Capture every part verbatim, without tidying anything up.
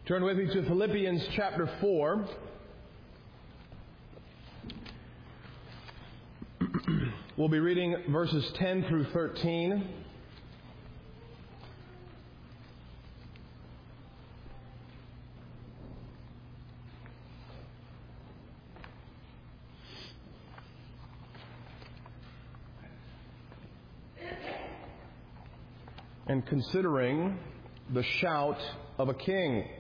Turn with me to Philippians chapter four. We'll be reading verses ten through thirteen. And considering the shout of a king.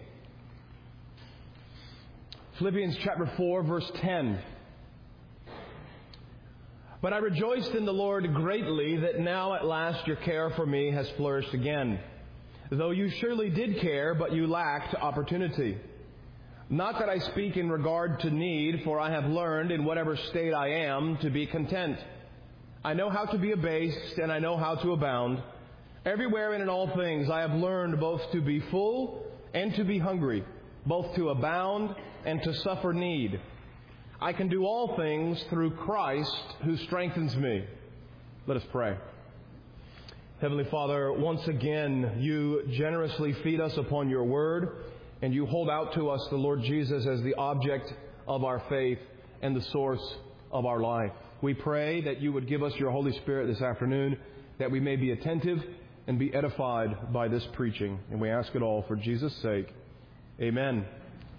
Philippians chapter four, verse ten. But I rejoiced in the Lord greatly that now at last your care for me has flourished again. Though you surely did care, but you lacked opportunity. Not that I speak in regard to need, for I have learned in whatever state I am to be content. I know how to be abased, and I know how to abound. Everywhere and in all things I have learned both to be full and to be hungry, both to abound and to suffer need. I can do all things through Christ who strengthens me. Let us pray. Heavenly Father, once again, you generously feed us upon your word, and you hold out to us the Lord Jesus as the object of our faith and the source of our life. We pray that you would give us your Holy Spirit this afternoon, that we may be attentive and be edified by this preaching. And we ask it all for Jesus' sake. Amen.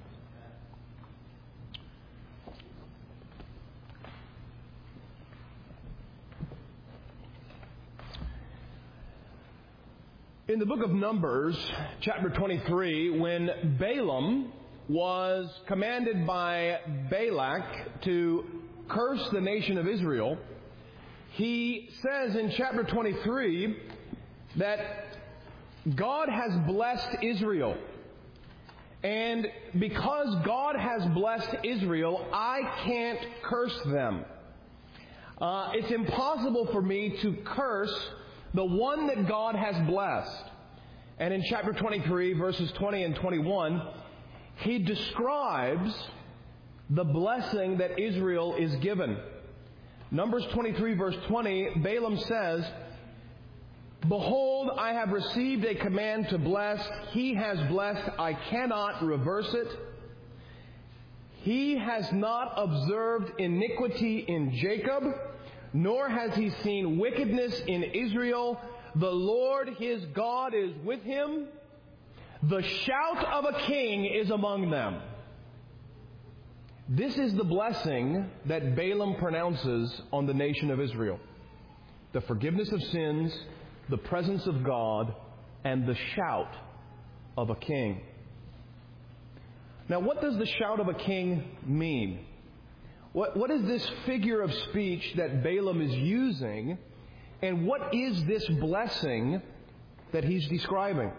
In the book of Numbers, chapter twenty-three, when Balaam was commanded by Balak to curse the nation of Israel, he says in chapter twenty-three that God has blessed Israel. And because God has blessed Israel, I can't curse them. Uh, it's impossible for me to curse the one that God has blessed. And in chapter twenty-three, verses twenty and twenty-one, he describes the blessing that Israel is given. Numbers twenty-three, verse twenty, Balaam says, "Behold, I have received a command to bless. He has blessed. I cannot reverse it. He has not observed iniquity in Jacob, nor has he seen wickedness in Israel. The Lord his God is with him. The shout of a king is among them." This is the blessing that Balaam pronounces on the nation of Israel. The forgiveness of sins, the presence of God, and the shout of a king. Now, what does the shout of a king mean? What, what is this figure of speech that Balaam is using? And what is this blessing that he's describing?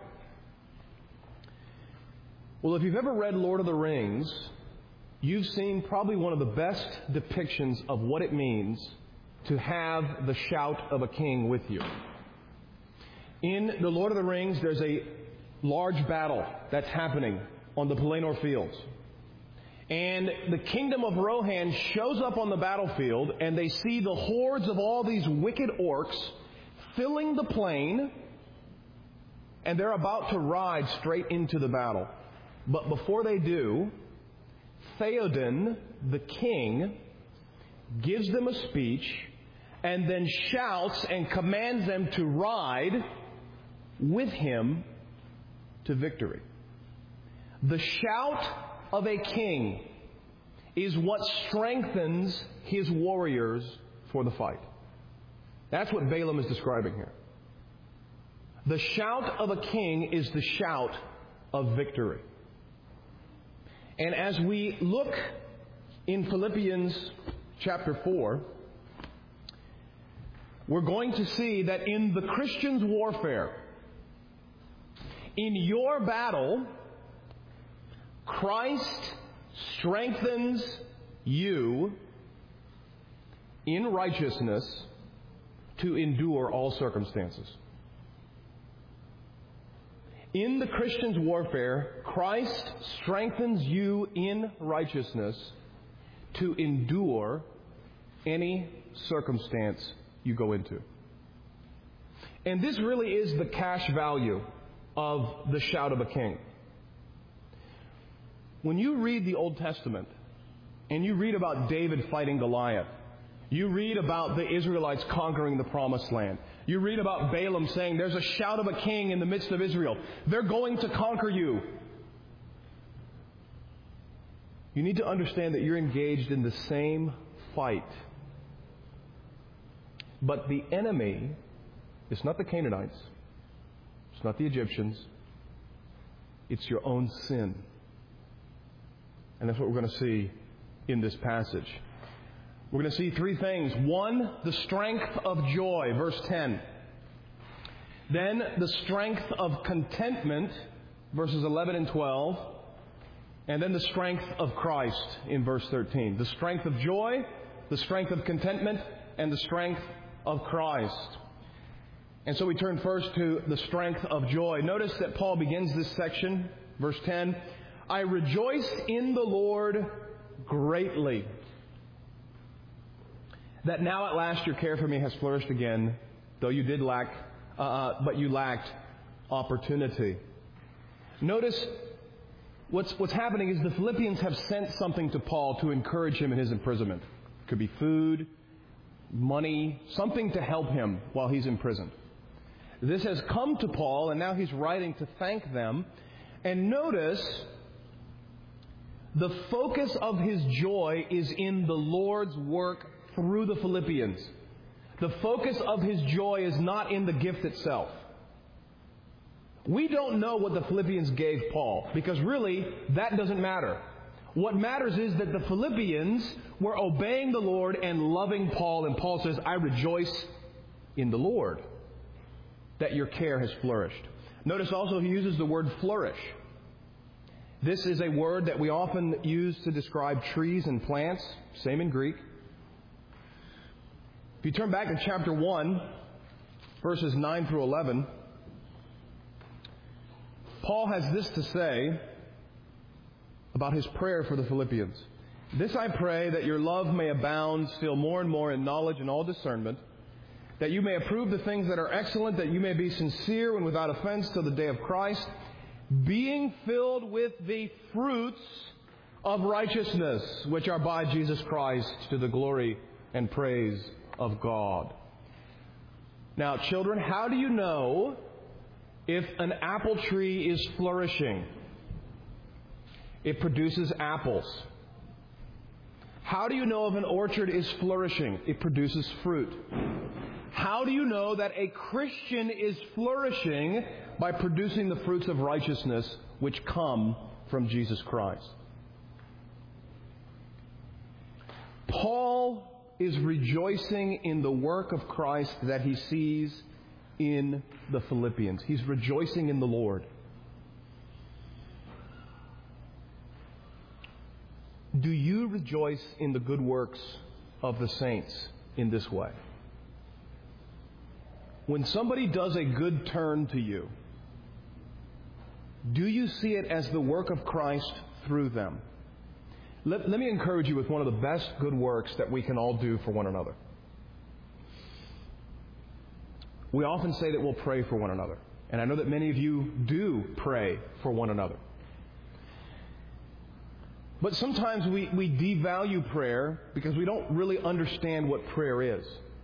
Well, if you've ever read Lord of the Rings, you've seen probably one of the best depictions of what it means to have the shout of a king with you. In the Lord of the Rings, there's a large battle that's happening on the Pelennor Fields. And the kingdom of Rohan shows up on the battlefield, and they see the hordes of all these wicked orcs filling the plain, and they're about to ride straight into the battle. But before they do, Theoden, the king, gives them a speech and then shouts and commands them to ride with him to victory. The shout of a king is what strengthens his warriors for the fight. That's what Balaam is describing here. The shout of a king is the shout of victory. And as we look in Philippians chapter four, we're going to see that in the Christian's warfare, in your battle, Christ strengthens you in righteousness to endure all circumstances. In the Christian's warfare, Christ strengthens you in righteousness to endure any circumstance you go into. And this really is the cash value of the shout of a king. When you read the Old Testament and you read about David fighting Goliath, you read about the Israelites conquering the Promised Land, you read about Balaam saying, there's a shout of a king in the midst of Israel. They're going to conquer you. You need to understand that you're engaged in the same fight. But the enemy is not the Canaanites. It's not the Egyptians. It's your own sin. And that's what we're going to see in this passage. We're going to see three things. One, the strength of joy, verse ten. Then the strength of contentment, verses eleven and twelve. And then the strength of Christ in verse thirteen. The strength of joy, the strength of contentment, and the strength of Christ. And so we turn first to the strength of joy. Notice that Paul begins this section, verse ten, I rejoice in the Lord greatly, that now at last your care for me has flourished again, though you did lack, uh, but you lacked opportunity. Notice what's, what's happening is the Philippians have sent something to Paul to encourage him in his imprisonment. It could be food, money, something to help him while he's imprisoned. This has come to Paul, and now he's writing to thank them. And notice, the focus of his joy is in the Lord's work through the Philippians. The focus of his joy is not in the gift itself. We don't know what the Philippians gave Paul, because really, that doesn't matter. What matters is that the Philippians were obeying the Lord and loving Paul, and Paul says, I rejoice in the Lord that your care has flourished. Notice also he uses the word flourish. This is a word that we often use to describe trees and plants, same in Greek. If you turn back to chapter one, verses nine through eleven, Paul has this to say about his prayer for the Philippians. This I pray, that your love may abound still more and more in knowledge and all discernment, that you may approve the things that are excellent, that you may be sincere and without offense till the day of Christ, being filled with the fruits of righteousness, which are by Jesus Christ, to the glory and praise of God. Now, children, how do you know if an apple tree is flourishing? It produces apples. How do you know if an orchard is flourishing? It produces fruit. How do you know that a Christian is flourishing? By producing the fruits of righteousness which come from Jesus Christ. Paul is rejoicing in the work of Christ that he sees in the Philippians. He's rejoicing in the Lord. Do you rejoice in the good works of the saints in this way? When somebody does a good turn to you, do you see it as the work of Christ through them? Let, let me encourage you with one of the best good works that we can all do for one another. We often say that we'll pray for one another. And I know that many of you do pray for one another. But sometimes we, we devalue prayer because we don't really understand what prayer is.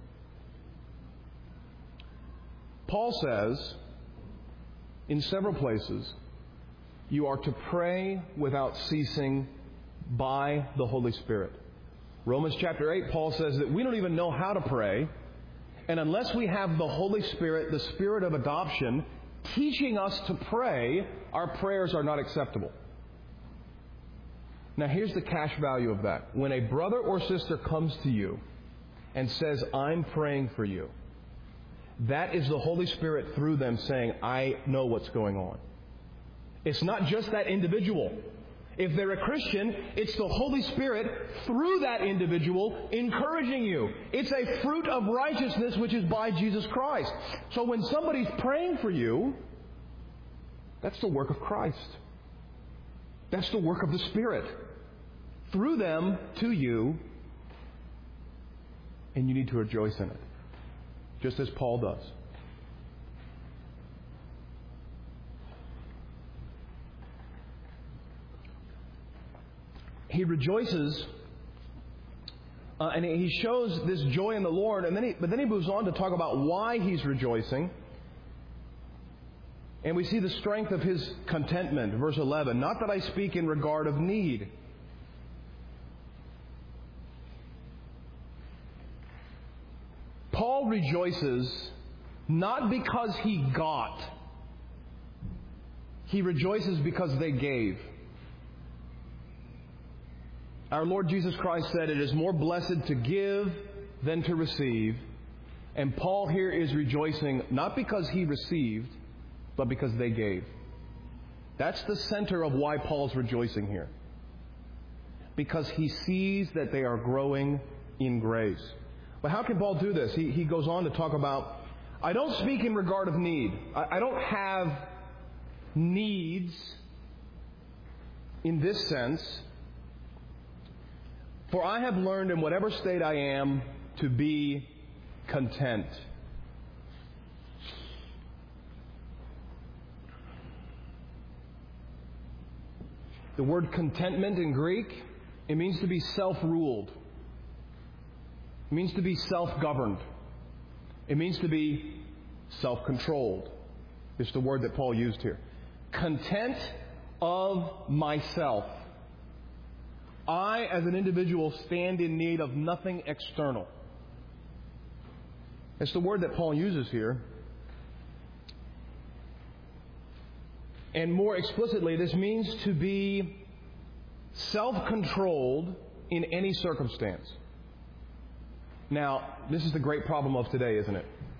Paul says in several places, you are to pray without ceasing by the Holy Spirit. Romans chapter eight, Paul says that we don't even know how to pray, and unless we have the Holy Spirit, the Spirit of adoption, teaching us to pray, our prayers are not acceptable. Now here's the cash value of that. When a brother or sister comes to you and says, I'm praying for you, that is the Holy Spirit through them saying, I know what's going on. It's not just that individual. If they're a Christian, it's the Holy Spirit through that individual encouraging you. It's a fruit of righteousness which is by Jesus Christ. So when somebody's praying for you, that's the work of Christ. That's the work of the Spirit through them to you, and you need to rejoice in it, just as Paul does. he rejoices, uh, and he shows this joy in the Lord, and then he, but then he moves on to talk about why he's rejoicing. And we see the strength of his contentment. Verse eleven, not that I speak in regard of need. Paul rejoices not because he got. He rejoices because they gave. Our Lord Jesus Christ said, it is more blessed to give than to receive. And Paul here is rejoicing not because he received, but because they gave. That's the center of why Paul's rejoicing here. Because he sees that they are growing in grace. But how can Paul do this? He, he goes on to talk about, I don't speak in regard of need. I, I don't have needs in this sense. For I have learned in whatever state I am to be content. The word contentment in Greek, it means to be self-ruled. It means to be self-governed. It means to be self-controlled. It's the word that Paul used here. Content of myself. I, as an individual, stand in need of nothing external. It's the word that Paul uses here. And more explicitly, this means to be self-controlled in any circumstance. Now, this is the great problem of today, isn't it?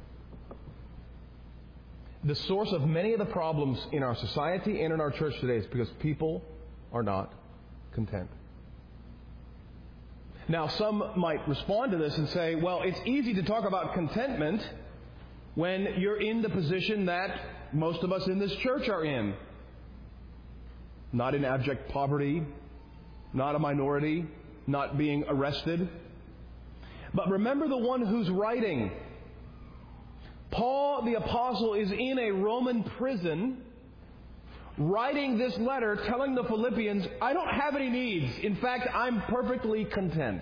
The source of many of the problems in our society and in our church today is because people are not content. Now, some might respond to this and say, well, it's easy to talk about contentment when you're in the position that most of us in this church are in. Not in abject poverty, not a minority, not being arrested. But remember the one who's writing. Paul the Apostle is in a Roman prison writing this letter telling the Philippians, I don't have any needs. In fact, I'm perfectly content.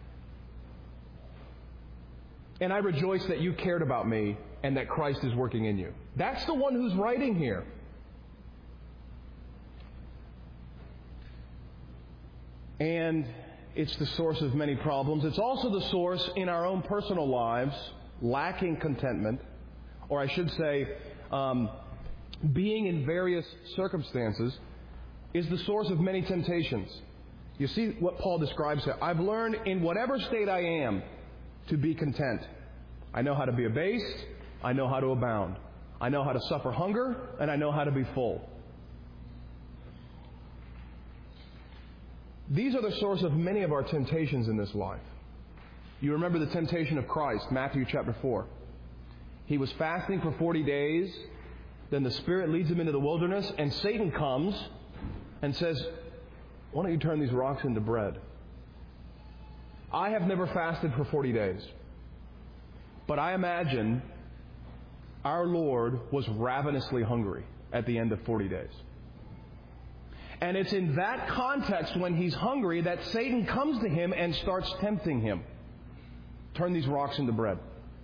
And I rejoice that you cared about me and that Christ is working in you. That's the one who's writing here. And it's the source of many problems. It's also the source in our own personal lives, lacking contentment, or I should say, um, being in various circumstances, is the source of many temptations. You see what Paul describes here. I've learned in whatever state I am to be content. I know how to be abased. I know how to abound. I know how to suffer hunger, and I know how to be full. These are the source of many of our temptations in this life. You remember the temptation of Christ, Matthew chapter four. He was fasting for forty days. Then the Spirit leads him into the wilderness, and Satan comes and says, why don't you turn these rocks into bread? I have never fasted for forty days. But I imagine our Lord was ravenously hungry at the end of forty days. And it's in that context, when he's hungry, that Satan comes to him and starts tempting him. Turn these rocks into bread.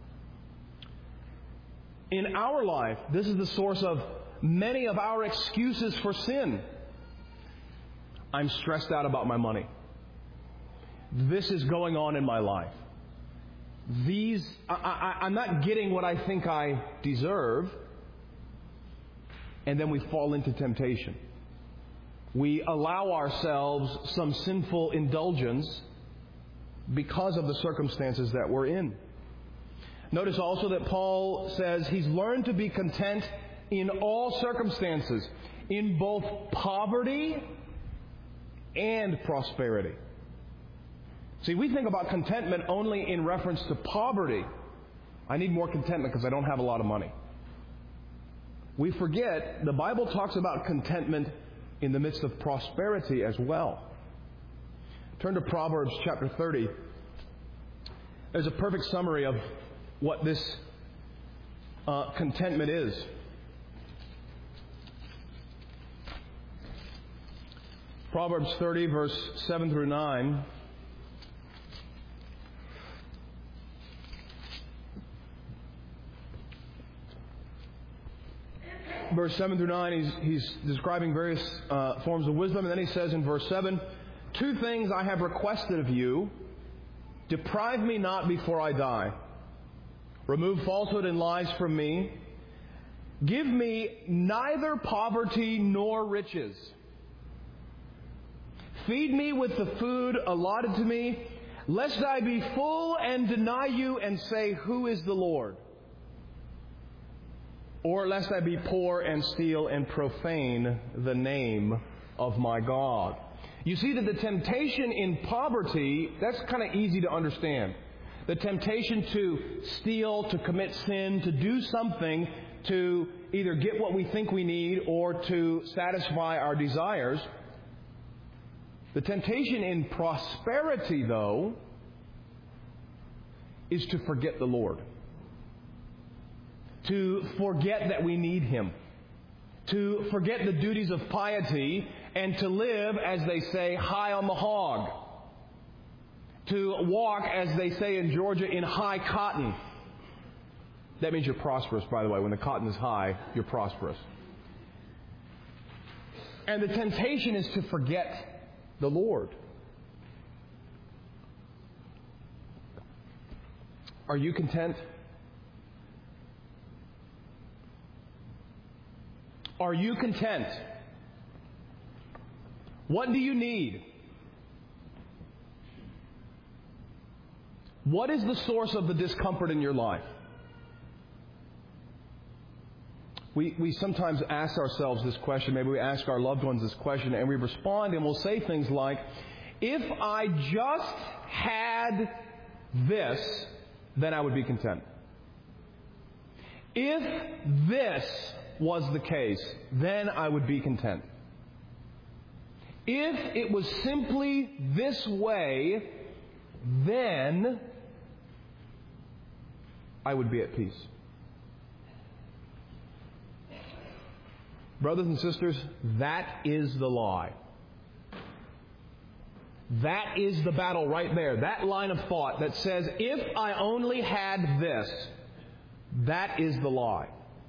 In our life, this is the source of many of our excuses for sin. I'm stressed out about my money. This is going on in my life. These, I, I, I'm not getting what I think I deserve. And then we fall into temptation. We allow ourselves some sinful indulgence because of the circumstances that we're in. Notice also that Paul says he's learned to be content in all circumstances, in both poverty and prosperity. See, we think about contentment only in reference to poverty. I need more contentment because I don't have a lot of money. We forget the Bible talks about contentment in the midst of prosperity as well. Turn to Proverbs chapter thirty. There's a perfect summary of what this uh, contentment is. Proverbs thirty, verse seven through nine. Verse seven through nine, he's, he's describing various uh, forms of wisdom. And then he says in verse seven, "Two things I have requested of you. Deprive me not before I die. Remove falsehood and lies from me. Give me neither poverty nor riches. Feed me with the food allotted to me, lest I be full and deny you and say, 'Who is the Lord?' Or lest I be poor and steal and profane the name of my God." You see that the temptation in poverty, that's kind of easy to understand. The temptation to steal, to commit sin, to do something to either get what we think we need or to satisfy our desires. The temptation in prosperity, though, is to forget the Lord. To forget that we need Him. To forget the duties of piety and to live, as they say, high on the hog. To walk, as they say in Georgia, in high cotton. That means you're prosperous, by the way. When the cotton is high, you're prosperous. And the temptation is to forget the Lord. Are you content? Are you content? What do you need? What is the source of the discomfort in your life? We, we sometimes ask ourselves this question, maybe we ask our loved ones this question, and we respond and we'll say things like, "If I just had this, then I would be content. If this was the case, then I would be content. If it was simply this way, then I would be at peace." Brothers and sisters, that is the lie. That is the battle right there. That line of thought that says, if I only had this, that is the lie.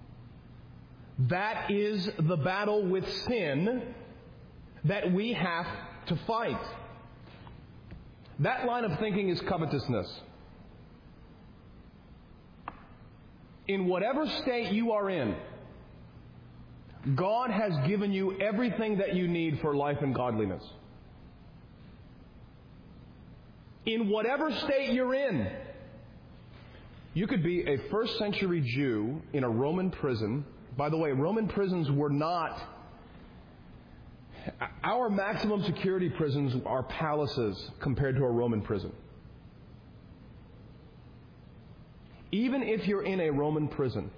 That is the battle with sin that we have to fight. That line of thinking is covetousness. In whatever state you are in, God has given you everything that you need for life and godliness. In whatever state you're in, you could be a first century Jew in a Roman prison. By the way, Roman prisons were not... Our maximum security prisons are palaces compared to a Roman prison. Even if you're in a Roman prison,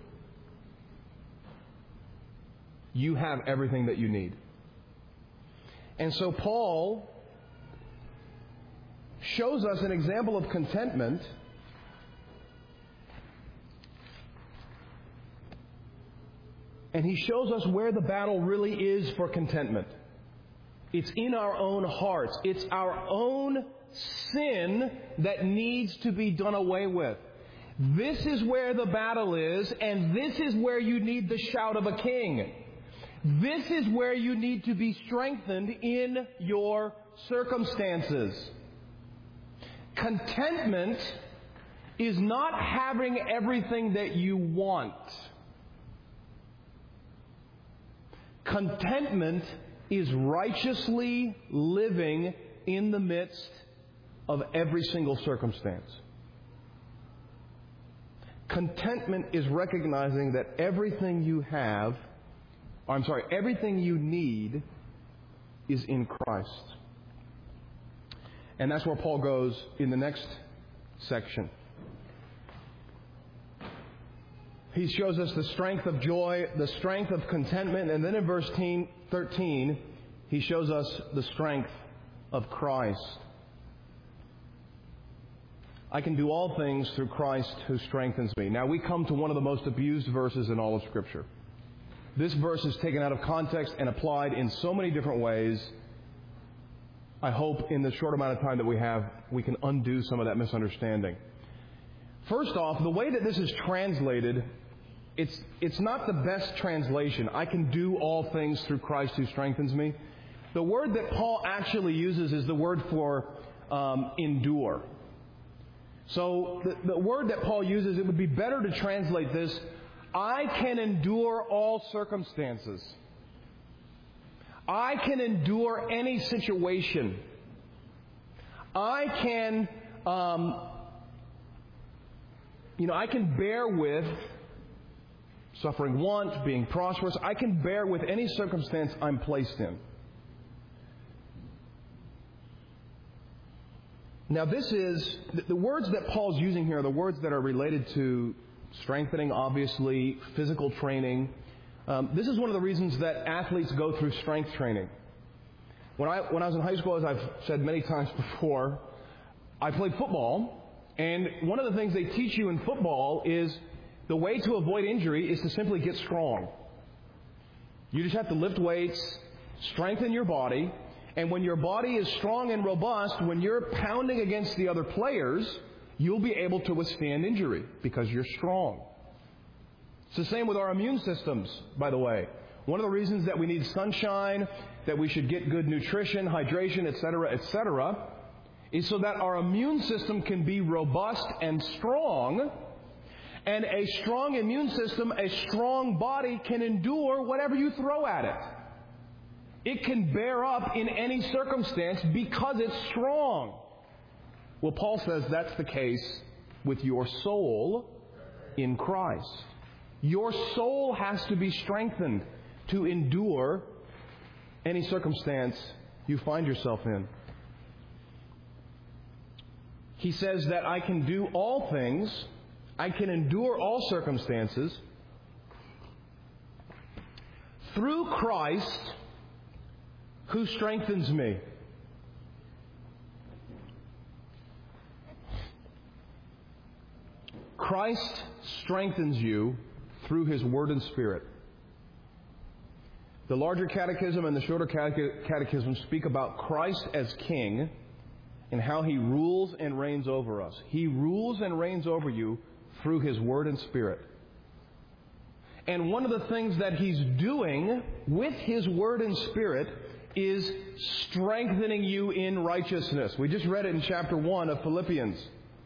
you have everything that you need. And so Paul shows us an example of contentment and he shows us where the battle really is for contentment. It's in our own hearts. It's our own sin that needs to be done away with. This is where the battle is, and this is where you need the shout of a king. This is where you need to be strengthened in your circumstances. Contentment is not having everything that you want. Contentment is righteously living in the midst of every single circumstance. Contentment is recognizing that everything you have, or I'm sorry, everything you need is in Christ. And that's where Paul goes in the next section. He shows us the strength of joy, the strength of contentment, and then in verse thirteen, he shows us the strength of Christ. I can do all things through Christ who strengthens me. Now we come to one of the most abused verses in all of Scripture. This verse is taken out of context and applied in so many different ways. I hope in the short amount of time that we have, we can undo some of that misunderstanding. First off, the way that this is translated, it's it's not the best translation. I can do all things through Christ who strengthens me. The word that Paul actually uses is the word for um, endure. So the, the word that Paul uses, it would be better to translate this, I can endure all circumstances. I can endure any situation. I can, um, you know, I can bear with suffering want, being prosperous. I can bear with any circumstance I'm placed in. Now this is, the words that Paul's using here are the words that are related to strengthening, obviously, physical training. Um, this is one of the reasons that athletes go through strength training. When I when I was in high school, as I've said many times before, I played football, and one of the things they teach you in football is the way to avoid injury is to simply get strong. You just have to lift weights, strengthen your body, and when your body is strong and robust, when you're pounding against the other players, you'll be able to withstand injury because you're strong. It's the same with our immune systems, by the way. One of the reasons that we need sunshine, that we should get good nutrition, hydration, et cetera, et cetera, is so that our immune system can be robust and strong. And a strong immune system, a strong body can endure whatever you throw at it. It can bear up in any circumstance because it's strong. Well, Paul says that's the case with your soul in Christ. Your soul has to be strengthened to endure any circumstance you find yourself in. He says that I can do all things, I can endure all circumstances through Christ who strengthens me. Christ strengthens you through His Word and Spirit. The larger catechism and the shorter catechism speak about Christ as King and how He rules and reigns over us. He rules and reigns over you through His Word and Spirit. And one of the things that He's doing with His Word and Spirit is strengthening you in righteousness. We just read it in chapter one of Philippians.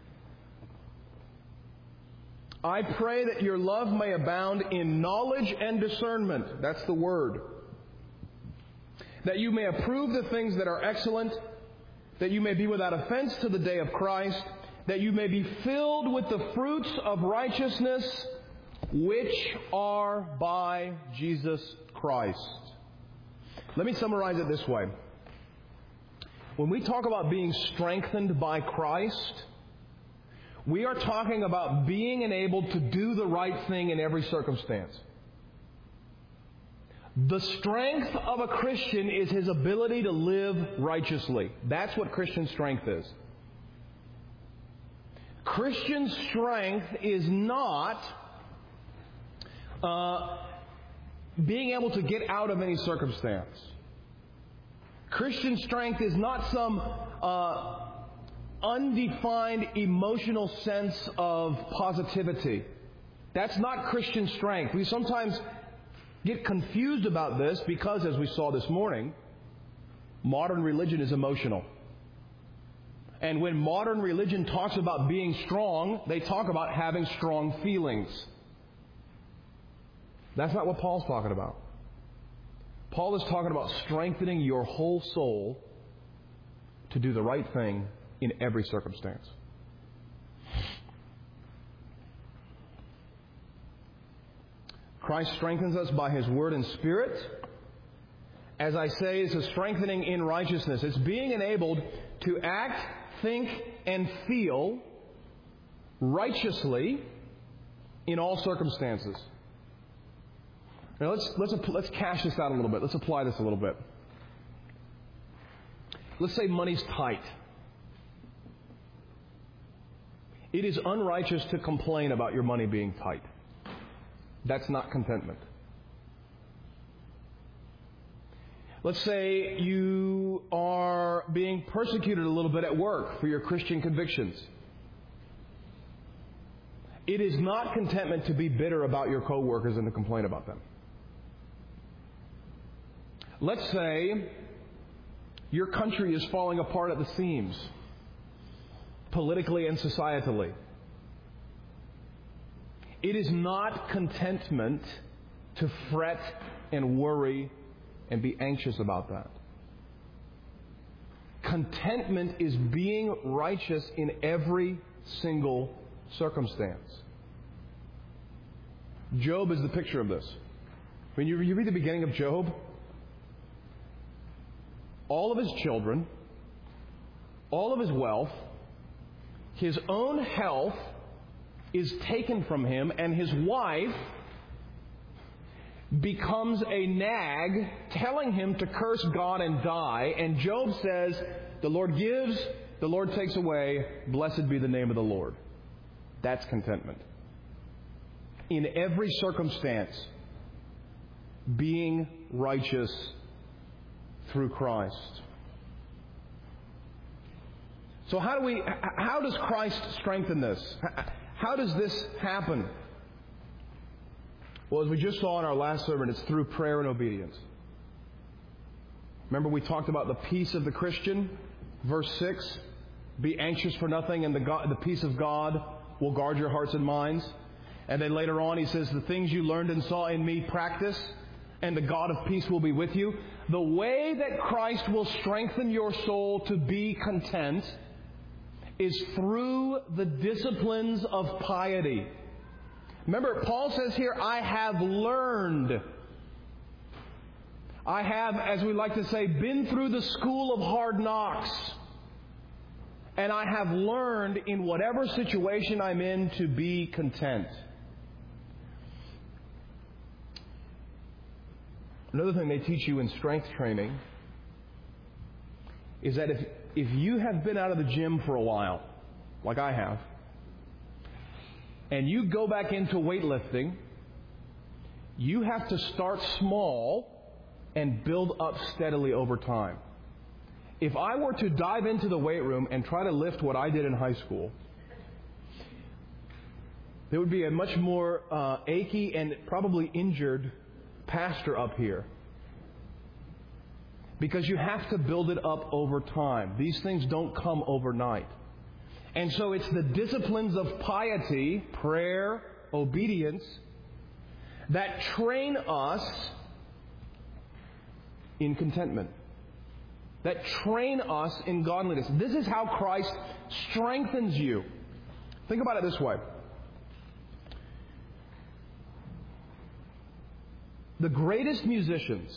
I pray that your love may abound in knowledge and discernment. That's the word. That you may approve the things that are excellent, that you may be without offense to the day of Christ, that you may be filled with the fruits of righteousness, which are by Jesus Christ. Let me summarize it this way. When we talk about being strengthened by Christ, we are talking about being enabled to do the right thing in every circumstance. The strength of a Christian is his ability to live righteously. That's what Christian strength is. Christian strength is not uh, being able to get out of any circumstance. Christian strength is not some uh, undefined emotional sense of positivity. That's not Christian strength. We sometimes get confused about this because, as we saw this morning, modern religion is emotional. And when modern religion talks about being strong, they talk about having strong feelings. That's not what Paul's talking about. Paul is talking about strengthening your whole soul to do the right thing in every circumstance. Christ strengthens us by His Word and Spirit. As I say, it's a strengthening in righteousness. It's being enabled to act, think, and feel righteously in all circumstances. Now let's let's let's cash this out a little bit. Let's apply this a little bit. Let's say money's tight. It is unrighteous to complain about your money being tight. That's not contentment. Let's say you you are being persecuted a little bit at work for your Christian convictions. It is not contentment to be bitter about your coworkers and to complain about them. Let's say your country is falling apart at the seams, politically and societally. It is not contentment to fret and worry and be anxious about that. Contentment is being righteous in every single circumstance. Job is the picture of this. When you, you read the beginning of Job, all of his children, all of his wealth, his own health is taken from him, and his wife becomes a nag telling him to curse God and die. And Job says, the Lord gives, the Lord takes away, blessed be the name of the Lord. That's contentment. In every circumstance, being righteous through Christ. So how do we, how does Christ strengthen this? How does this happen? Well, as we just saw in our last sermon, it's through prayer and obedience. Remember we talked about the peace of the Christian? Verse six, be anxious for nothing, and the, God, the peace of God will guard your hearts and minds. And then later on he says, the things you learned and saw in me practice, and the God of peace will be with you. The way that Christ will strengthen your soul to be content is through the disciplines of piety. Remember, Paul says here, I have learned. I have, as we like to say, been through the school of hard knocks. And I have learned in whatever situation I'm in to be content. Another thing they teach you in strength training is that if, if you have been out of the gym for a while, like I have, and you go back into weightlifting, you have to start small and build up steadily over time. If I were to dive into the weight room and try to lift what I did in high school, there would be a much more uh, achy and probably injured pastor up here. Because you have to build it up over time. These things don't come overnight. And so it's the disciplines of piety, prayer, obedience, that train us in contentment. That train us in godliness. This is how Christ strengthens you. Think about it this way. The greatest musicians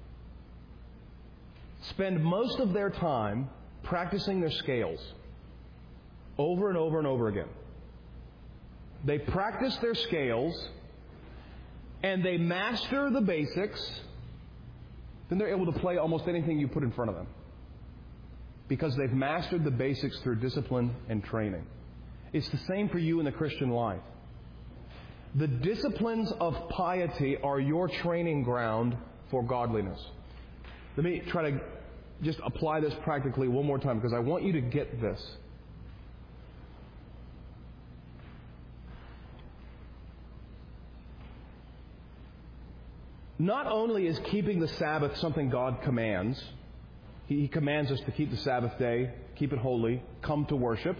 spend most of their time practicing their scales over and over and over again. They practice their scales and they master the basics. Then they're able to play almost anything you put in front of them. Because they've mastered the basics through discipline and training. It's the same for you in the Christian life. The disciplines of piety are your training ground for godliness. Let me try to just apply this practically one more time because I want you to get this. Not only is keeping the Sabbath something God commands, He commands us to keep the Sabbath day, keep it holy, come to worship.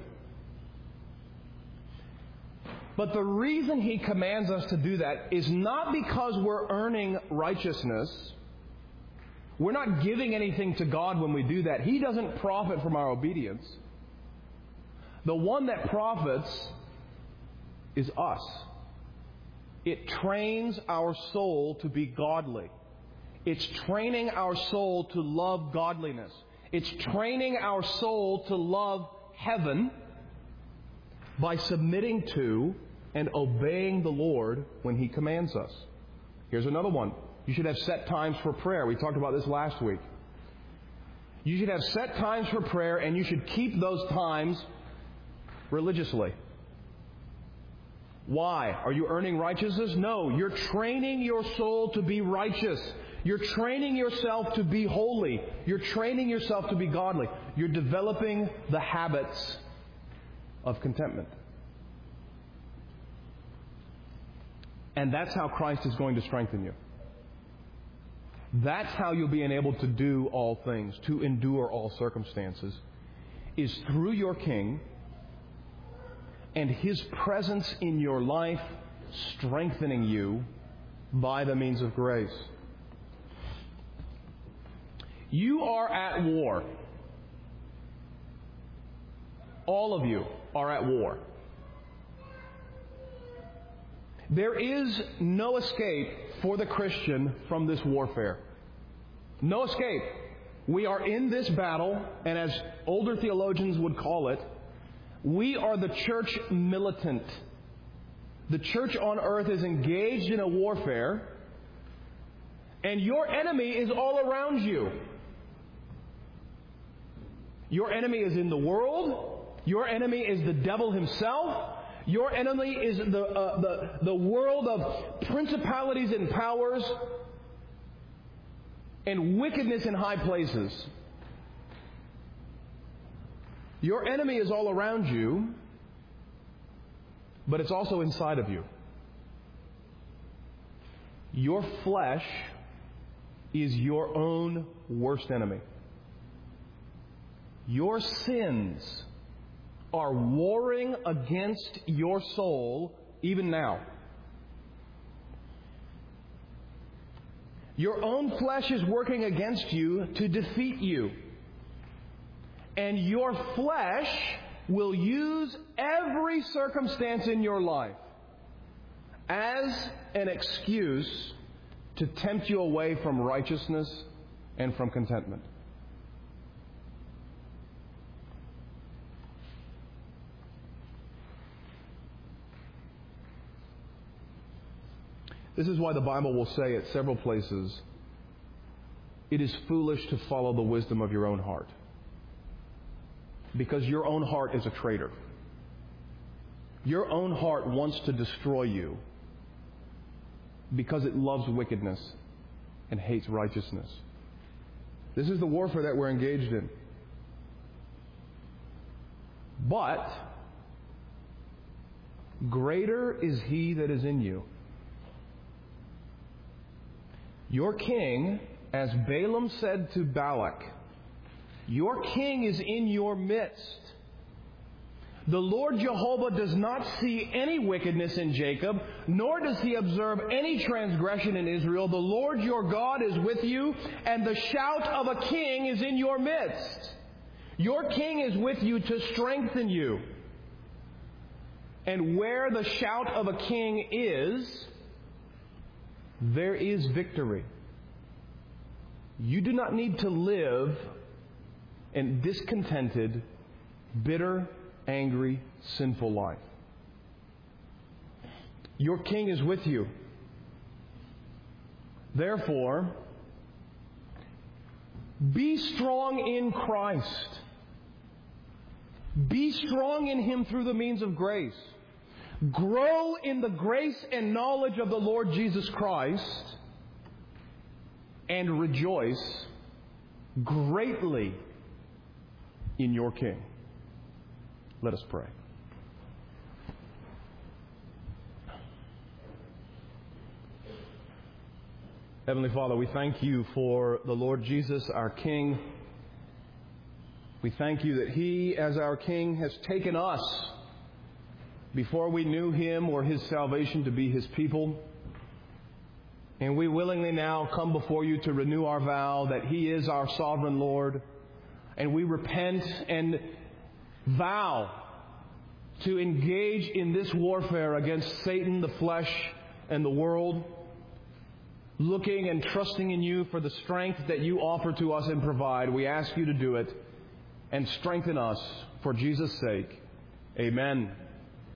But the reason He commands us to do that is not because we're earning righteousness. We're not giving anything to God when we do that. He doesn't profit from our obedience. The one that profits is us. It trains our soul to be godly. It's training our soul to love godliness. It's training our soul to love heaven by submitting to and obeying the Lord when He commands us. Here's another one. You should have set times for prayer. We talked about this last week. You should have set times for prayer, and you should keep those times religiously. Why? Are you earning righteousness? No. You're training your soul to be righteous. You're training yourself to be holy. You're training yourself to be godly. You're developing the habits of contentment. And that's how Christ is going to strengthen you. That's how you'll be able to do all things, to endure all circumstances, is through your King and His presence in your life strengthening you by the means of grace. You are at war. All of you are at war. There is no escape for the Christian from this warfare. No escape. We are in this battle, and as older theologians would call it, we are the church militant. The church on earth is engaged in a warfare, and your enemy is all around you. Your enemy is in the world. Your enemy is the devil himself. Your enemy is the, uh, the, the world of principalities and powers and wickedness in high places. Your enemy is all around you, but it's also inside of you. Your flesh is your own worst enemy. Your sins are warring against your soul even now. Your own flesh is working against you to defeat you. And your flesh will use every circumstance in your life as an excuse to tempt you away from righteousness and from contentment. This is why the Bible will say at several places, it is foolish to follow the wisdom of your own heart. Because your own heart is a traitor. Your own heart wants to destroy you because it loves wickedness and hates righteousness. This is the warfare that we're engaged in. But greater is He that is in you. Your king, as Balaam said to Balak, your king is in your midst. The Lord Jehovah does not see any wickedness in Jacob, nor does He observe any transgression in Israel. The Lord your God is with you, and the shout of a king is in your midst. Your king is with you to strengthen you. And where the shout of a king is, there is victory. You do not need to live a discontented, bitter, angry, sinful life. Your king is with you. Therefore, be strong in Christ. Be strong in Him through the means of grace. Grow in the grace and knowledge of the Lord Jesus Christ, and rejoice greatly in your King. Let us pray. Heavenly Father, we thank You for the Lord Jesus, our King. We thank You that He, as our King, has taken us before we knew Him or His salvation to be His people. And we willingly now come before You to renew our vow that He is our sovereign Lord. And we repent and vow to engage in this warfare against Satan, the flesh, and the world, looking and trusting in You for the strength that You offer to us and provide. We ask You to do it and strengthen us for Jesus' sake. Amen.